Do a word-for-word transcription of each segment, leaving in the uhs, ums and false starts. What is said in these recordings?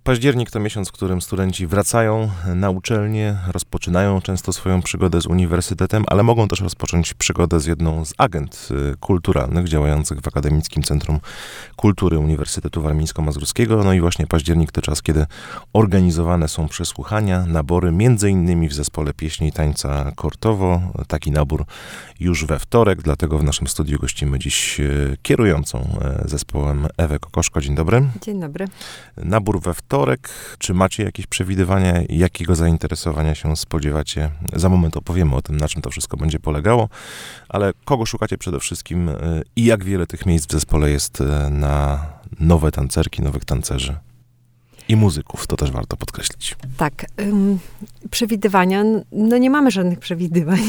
Październik to miesiąc, w którym studenci wracają na uczelnię, rozpoczynają często swoją przygodę z uniwersytetem, ale mogą też rozpocząć przygodę z jedną z agent kulturalnych działających w Akademickim Centrum Kultury Uniwersytetu Warmińsko-Mazurskiego. No i właśnie październik to czas, kiedy organizowane są przesłuchania, nabory, między innymi w zespole pieśni i tańca Kortowo. Taki nabór już we wtorek, dlatego w naszym studiu gościmy dziś kierującą zespołem Ewę Kokoszko. Dzień dobry. Dzień dobry. Nabór we wtorek. Czy macie jakieś przewidywania, jakiego zainteresowania się spodziewacie? Za moment opowiemy o tym, na czym to wszystko będzie polegało, ale kogo szukacie przede wszystkim i jak wiele tych miejsc w zespole jest na nowe tancerki, nowych tancerzy i muzyków, to też warto podkreślić. Tak, ym, przewidywania, no nie mamy żadnych przewidywań,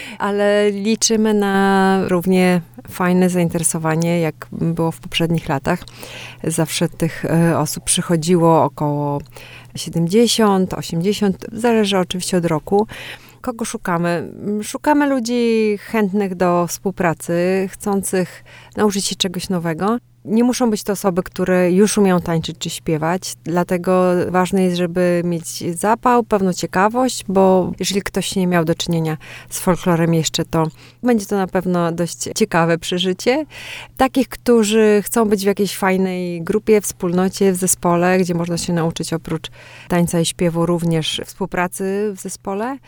ale liczymy na równie fajne zainteresowanie, jak było w poprzednich latach. Zawsze tych y, osób przychodziło około siedemdziesiąt, osiemdziesiąt, zależy oczywiście od roku. Kogo szukamy? Szukamy ludzi chętnych do współpracy, chcących nauczyć się czegoś nowego. Nie muszą być to osoby, które już umieją tańczyć czy śpiewać, dlatego ważne jest, żeby mieć zapał, pewną ciekawość, bo jeżeli ktoś nie miał do czynienia z folklorem jeszcze, to będzie to na pewno dość ciekawe przeżycie. Takich, którzy chcą być w jakiejś fajnej grupie, wspólnocie, w zespole, gdzie można się nauczyć oprócz tańca i śpiewu również współpracy w zespole.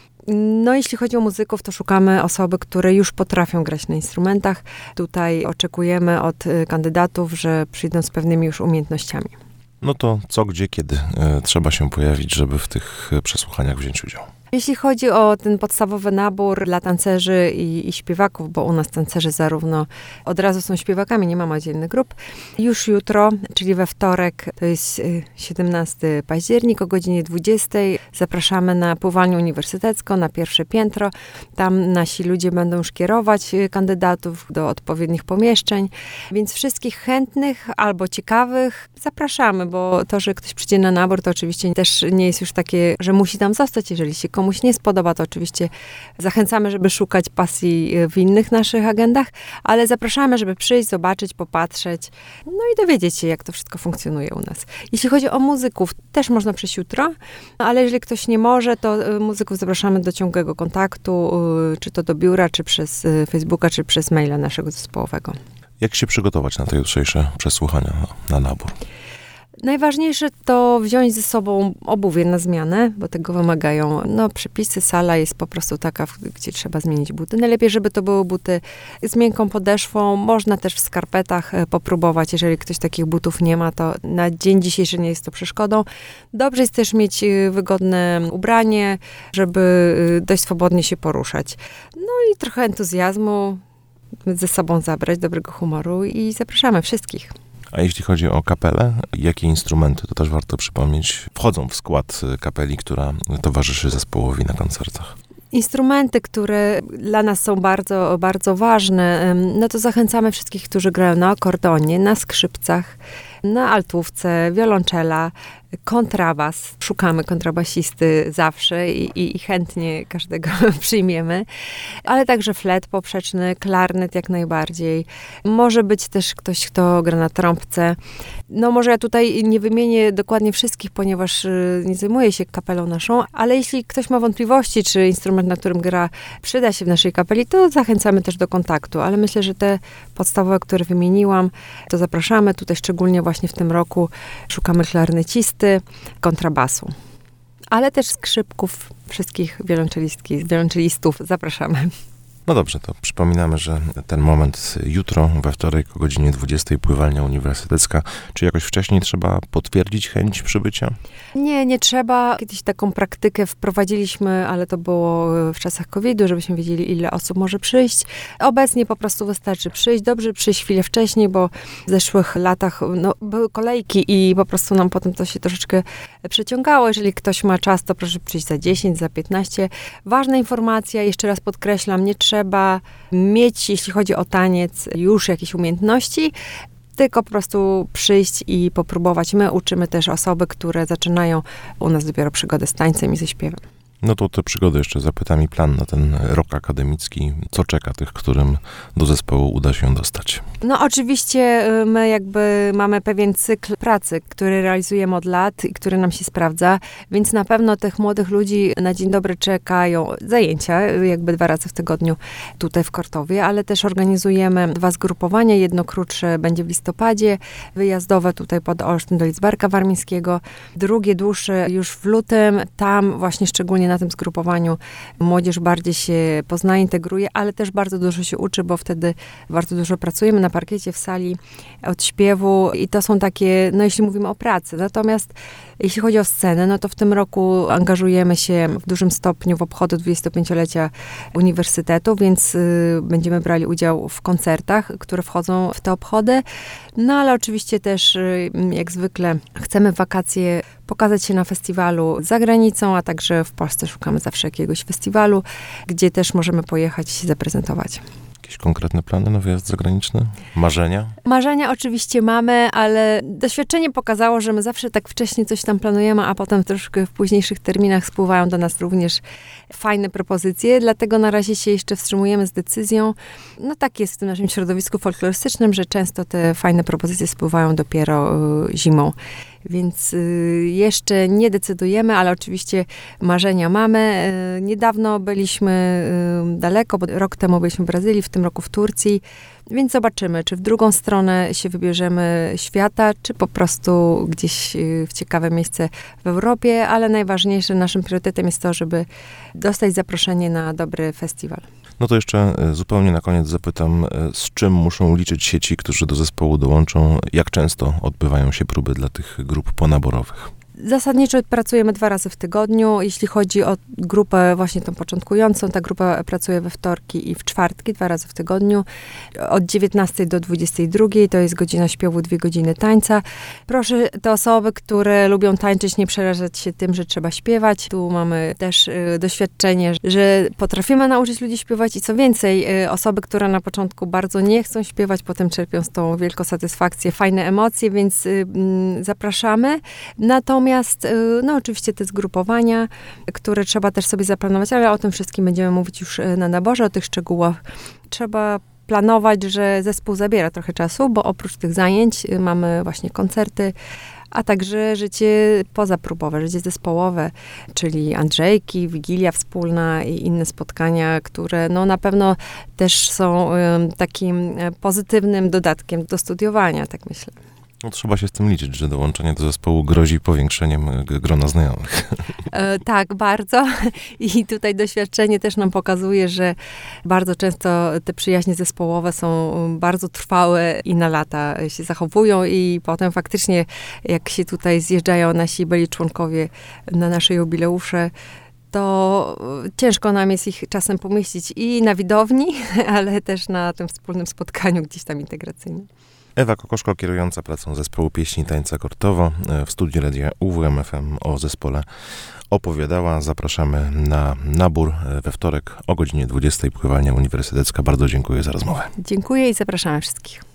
No, jeśli chodzi o muzyków, to szukamy osoby, które już potrafią grać na instrumentach. Tutaj oczekujemy od kandydatów, że przyjdą z pewnymi już umiejętnościami. No to co, gdzie, kiedy e, trzeba się pojawić, żeby w tych przesłuchaniach wziąć udział? Jeśli chodzi o ten podstawowy nabór dla tancerzy i, i śpiewaków, bo u nas tancerzy zarówno od razu są śpiewakami, nie mamy oddzielnych grup, już jutro, czyli we wtorek, to jest siedemnastego października o godzinie dwudziestej, zapraszamy na pływalnię uniwersytecką, na pierwsze piętro. Tam nasi ludzie będą już kierować kandydatów do odpowiednich pomieszczeń, więc wszystkich chętnych albo ciekawych zapraszamy, bo to, że ktoś przyjdzie na nabór, to oczywiście też nie jest już takie, że musi tam zostać, jeżeli się komuś nie spodoba, to oczywiście zachęcamy, żeby szukać pasji w innych naszych agendach, ale zapraszamy, żeby przyjść, zobaczyć, popatrzeć, no i dowiedzieć się, jak to wszystko funkcjonuje u nas. Jeśli chodzi o muzyków, też można przyjść jutro, ale jeżeli ktoś nie może, to muzyków zapraszamy do ciągłego kontaktu, czy to do biura, czy przez Facebooka, czy przez maila naszego zespołowego. Jak się przygotować na te jutrzejsze przesłuchania, na nabór? Najważniejsze to wziąć ze sobą obuwie na zmianę, bo tego wymagają no, przepisy. Sala jest po prostu taka, gdzie trzeba zmienić buty. Najlepiej, żeby to były buty z miękką podeszwą. Można też w skarpetach popróbować. Jeżeli ktoś takich butów nie ma, to na dzień dzisiejszy nie jest to przeszkodą. Dobrze jest też mieć wygodne ubranie, żeby dość swobodnie się poruszać. No i trochę entuzjazmu ze sobą zabrać, dobrego humoru i zapraszamy wszystkich. A jeśli chodzi o kapelę, jakie instrumenty, to też warto przypomnieć, wchodzą w skład kapeli, która towarzyszy zespołowi na koncertach? Instrumenty, które dla nas są bardzo, bardzo ważne, no to zachęcamy wszystkich, którzy grają na akordeonie, na skrzypcach, na altówce, wiolonczela, kontrabas. Szukamy kontrabasisty zawsze i, i, i chętnie każdego przyjmiemy, ale także flet poprzeczny, klarnet jak najbardziej. Może być też ktoś, kto gra na trąbce. No może ja tutaj nie wymienię dokładnie wszystkich, ponieważ nie zajmuję się kapelą naszą, ale jeśli ktoś ma wątpliwości, czy instrument, na którym gra, przyda się w naszej kapeli, to zachęcamy też do kontaktu, ale myślę, że te podstawowe, które wymieniłam, to zapraszamy. Tutaj szczególnie właśnie w tym roku szukamy klarnecisty, kontrabasu, ale też skrzypków, wszystkich wiolonczelistki, wiolonczelistów zapraszamy. No dobrze, to przypominamy, że ten moment jutro, we wtorek o godzinie dwudziestej, pływalnia uniwersytecka. Czy jakoś wcześniej trzeba potwierdzić chęć przybycia? Nie, nie trzeba. Kiedyś taką praktykę wprowadziliśmy, ale to było w czasach kowida, żebyśmy wiedzieli, ile osób może przyjść. Obecnie po prostu wystarczy przyjść. Dobrze przyjść chwilę wcześniej, bo w zeszłych latach no, były kolejki i po prostu nam potem to się troszeczkę przeciągało. Jeżeli ktoś ma czas, to proszę przyjść za dziesięć, za piętnaście. Ważna informacja, jeszcze raz podkreślam, nie trzeba Trzeba mieć, jeśli chodzi o taniec, już jakieś umiejętności, tylko po prostu przyjść i popróbować. My uczymy też osoby, które zaczynają u nas dopiero przygodę z tańcem i ze śpiewem. No to te przygody jeszcze zapytam i plan na ten rok akademicki. Co czeka tych, którym do zespołu uda się dostać? No oczywiście my jakby mamy pewien cykl pracy, który realizujemy od lat i który nam się sprawdza, więc na pewno tych młodych ludzi na dzień dobry czekają zajęcia, jakby dwa razy w tygodniu tutaj w Kortowie, ale też organizujemy dwa zgrupowania. Jedno krótsze będzie w listopadzie, wyjazdowe tutaj pod Olsztyn do Lidzbarka Warmińskiego. Drugie dłuższe już w lutym. Tam właśnie szczególnie na tym zgrupowaniu młodzież bardziej się poznaje, integruje, ale też bardzo dużo się uczy, bo wtedy bardzo dużo pracujemy na parkiecie, w sali, od śpiewu i to są takie, no jeśli mówimy o pracy. Natomiast jeśli chodzi o scenę, no to w tym roku angażujemy się w dużym stopniu w obchody dwudziestopięciolecia uniwersytetu, więc y, będziemy brali udział w koncertach, które wchodzą w te obchody. No ale oczywiście też, y, jak zwykle, chcemy w wakacje pokazać się na festiwalu za granicą, a także w Polsce szukamy zawsze jakiegoś festiwalu, gdzie też możemy pojechać i się zaprezentować. Jakieś konkretne plany na wyjazd zagraniczny? Marzenia? Marzenia oczywiście mamy, ale doświadczenie pokazało, że my zawsze tak wcześnie coś tam planujemy, a potem troszkę w późniejszych terminach spływają do nas również fajne propozycje, dlatego na razie się jeszcze wstrzymujemy z decyzją. No tak jest w tym naszym środowisku folklorystycznym, że często te fajne propozycje spływają dopiero y, zimą. Więc y, jeszcze nie decydujemy, ale oczywiście marzenia mamy. Y, niedawno byliśmy y, daleko, bo rok temu byliśmy w Brazylii, w tym roku w Turcji. Więc zobaczymy, czy w drugą stronę się wybierzemy świata, czy po prostu gdzieś y, w ciekawe miejsce w Europie, ale najważniejsze naszym priorytetem jest to, żeby dostać zaproszenie na dobry festiwal. No to jeszcze zupełnie na koniec zapytam, z czym muszą liczyć się ci, którzy do zespołu dołączą? Jak często odbywają się próby dla tych grup ponaborowych? Zasadniczo pracujemy dwa razy w tygodniu. Jeśli chodzi o grupę właśnie tą początkującą, ta grupa pracuje we wtorki i w czwartki, dwa razy w tygodniu. Od dziewiętnastej do dwudziestej drugiej to jest godzina śpiewu, dwie godziny tańca. Proszę te osoby, które lubią tańczyć, nie przerażać się tym, że trzeba śpiewać. Tu mamy też y, doświadczenie, że potrafimy nauczyć ludzi śpiewać i co więcej, y, osoby, które na początku bardzo nie chcą śpiewać, potem czerpią z tą wielką satysfakcję, fajne emocje, więc y, y, zapraszamy. Natomiast Natomiast, no oczywiście te zgrupowania, które trzeba też sobie zaplanować, ale o tym wszystkim będziemy mówić już na naborze, o tych szczegółach. Trzeba planować, że zespół zabiera trochę czasu, bo oprócz tych zajęć mamy właśnie koncerty, a także życie pozapróbowe, życie zespołowe, czyli Andrzejki, Wigilia wspólna i inne spotkania, które no na pewno też są um, takim pozytywnym dodatkiem do studiowania, tak myślę. No, trzeba się z tym liczyć, że dołączenie do zespołu grozi powiększeniem grona znajomych. E, tak, bardzo. I tutaj doświadczenie też nam pokazuje, że bardzo często te przyjaźnie zespołowe są bardzo trwałe i na lata się zachowują i potem faktycznie, jak się tutaj zjeżdżają nasi byli członkowie na nasze jubileusze, to ciężko nam jest ich czasem pomieścić i na widowni, ale też na tym wspólnym spotkaniu gdzieś tam integracyjnym. Ewa Kokoszko, kierująca pracą zespołu pieśni i tańca Kortowo, w studiu radia U W M F M o zespole opowiadała. Zapraszamy na nabór we wtorek o godzinie dwudziestej, pływalnia uniwersytecka. Bardzo dziękuję za rozmowę. Dziękuję i zapraszamy wszystkich.